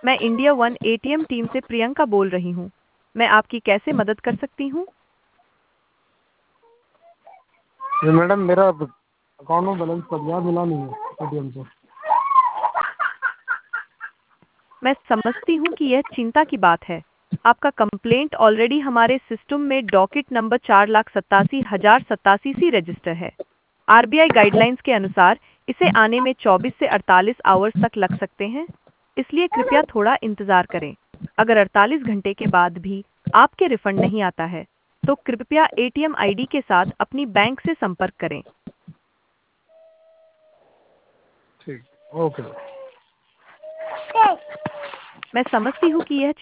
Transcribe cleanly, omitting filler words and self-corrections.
मैं India one ATM team से प्रियंका बोल रही हूँ। मैं आपकी कैसे मदद कर सकती हूँ? ये मैडम मेरा अकाउंट में बैलेंस पड़ गया, मिला नहीं है एटीएम से। मैं समझती हूँ कि यह चिंता की बात है। आपका कंप्लेंट ऑलरेडी हमारे सिस्टम में डॉकेट नंबर 4,87,087 सी रजिस्टर है। आरबीआई गाइडलाइंस के अनुसार इसे आने में 24 से 48 आवर्स तक लग सकते हैं, इसलिए कृपया थोड़ा इंतजार करें। अगर 48 घंटे के बाद भी आपके रिफंड नहीं आता है, तो कृपया एटीएम आईडी के साथ अपनी बैंक से संपर्क करें। ठीक, ओके। मैं समझती हूँ कि यह